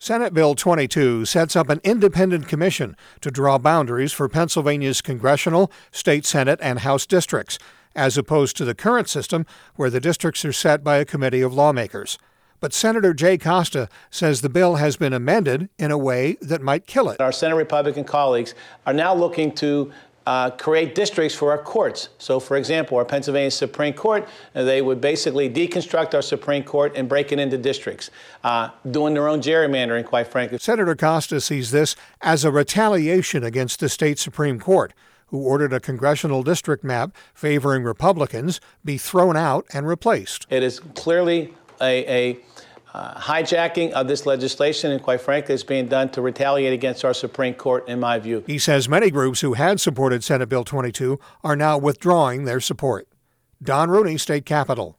Senate Bill 22 sets up an independent commission to draw boundaries for Pennsylvania's congressional, state Senate, and House districts, as opposed to the current system where the districts are set by a committee of lawmakers. But Senator Jay Costa says the bill has been amended in a way that might kill it. Our Senate Republican colleagues are now looking to create districts for our courts. So, for example, our Pennsylvania Supreme Court, they would basically deconstruct our Supreme Court and break it into districts, doing their own gerrymandering, quite frankly. Senator Costa sees this as a retaliation against the state Supreme Court, who ordered a congressional district map favoring Republicans be thrown out and replaced. It is clearly a hijacking of this legislation, and quite frankly, it's being done to retaliate against our Supreme Court, in my view. He says many groups who had supported Senate Bill 22 are now withdrawing their support. Don Rooney, State Capitol.